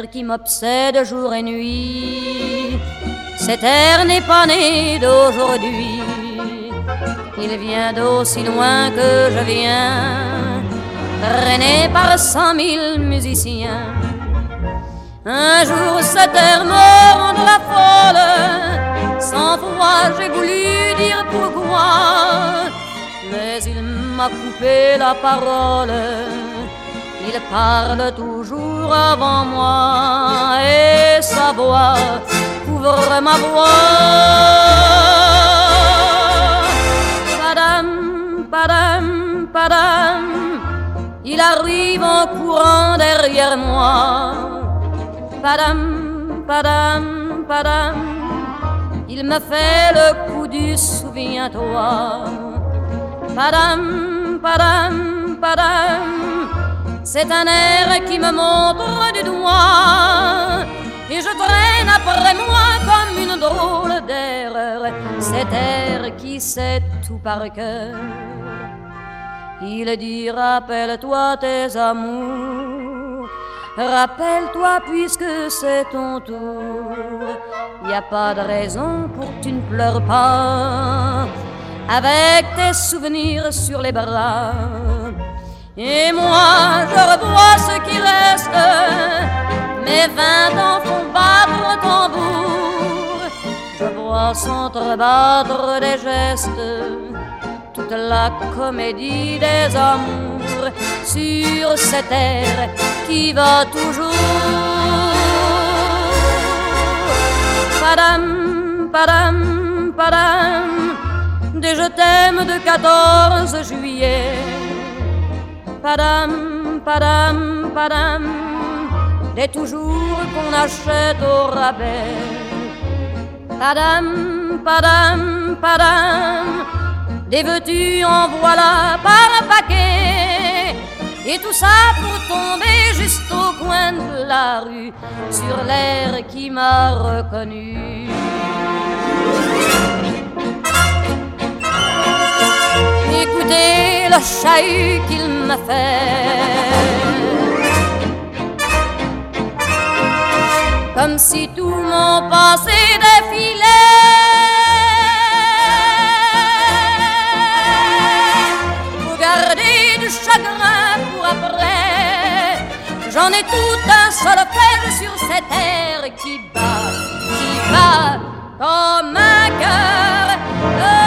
qui m'obsède jour et nuit. Cet air n'est pas né d'aujourd'hui, il vient d'aussi loin que je viens, traîné par 100 000 musiciens. Un jour cet air me rendra folle, sans foi j'ai voulu dire pourquoi, mais il m'a coupé la parole. Il parle toujours avant moi et sa voix couvre ma voix. Padam, padam, padam, il arrive en courant derrière moi. Padam, padam, padam, il me fait le coup du souviens-toi. Padam, padam, padam, c'est un air qui me montre du doigt et je traîne après moi comme une drôle d'erreur cet air qui sait tout par cœur. Il dit rappelle-toi tes amours, rappelle-toi puisque c'est ton tour. Y a pas de raison pour que tu ne pleures pas avec tes souvenirs sur les bras. Et moi je revois ce qui reste, mes 20 ans font battre le tambour. Je vois s'entrebattre des gestes, toute la comédie des amours sur cette terre qui va toujours. Padam, padam, padam, des je t'aime de 14 juillet. Padam, padam, padam, des toujours qu'on achète au rabais. Padam, padam, padam, des veux-tu en voilà par paquet. Et tout ça pour tomber juste au coin de la rue sur l'air qui m'a reconnu. Écoutez le chahut qu'il m'a fait, comme si tout mon passé défilait. Faut garder du chagrin pour après, j'en ai tout un solfège sur cette terre qui bat comme un cœur.